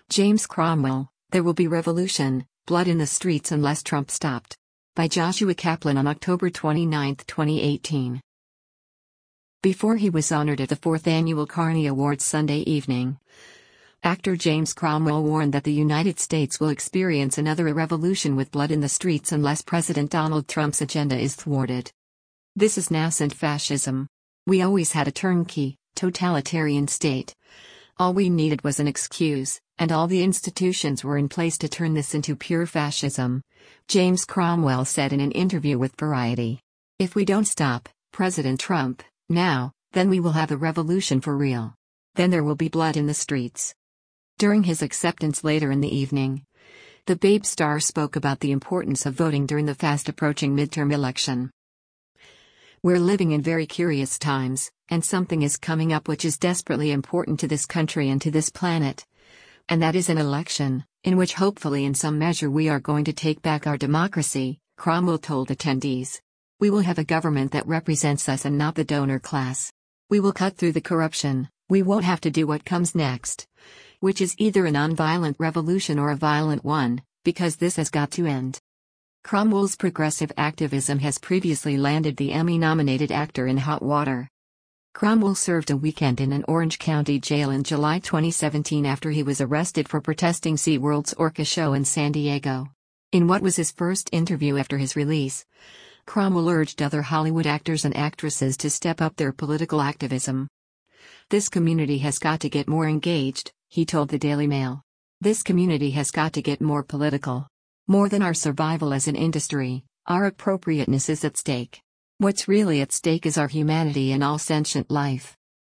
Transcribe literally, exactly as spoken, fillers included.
James Cromwell, There Will Be Revolution, Blood in the Streets Unless Trump Stopped. By Joshua Kaplan on October twenty-ninth, twenty eighteen. Before he was honored at the fourth Annual Carney Awards Sunday evening, actor James Cromwell warned that the United States will experience another revolution with blood in the streets unless President Donald Trump's agenda is thwarted. This is nascent fascism. We always had a turnkey, totalitarian state. All we needed was an excuse, and all the institutions were in place to turn this into pure fascism, James Cromwell said in an interview with Variety. If we don't stop President Trump now, then we will have a revolution for real. Then there will be blood in the streets. During his acceptance later in the evening, the Babe star spoke about the importance of voting during the fast-approaching midterm election. We're living in very curious times, and something is coming up which is desperately important to this country and to this planet. And that is an election, in which hopefully in some measure we are going to take back our democracy, Cromwell told attendees. We will have a government that represents us and not the donor class. We will cut through the corruption. We won't have to do what comes next, which is either a nonviolent revolution or a violent one, because this has got to end. Cromwell's progressive activism has previously landed the Emmy-nominated actor in hot water. Cromwell served a weekend in an Orange County jail in July twenty seventeen after he was arrested for protesting SeaWorld's Orca show in San Diego. In what was his first interview after his release, Cromwell urged other Hollywood actors and actresses to step up their political activism. This community has got to get more engaged, he told the Daily Mail. This community has got to get more political. More than our survival as an industry, our appropriateness is at stake. What's really at stake is our humanity and all sentient life.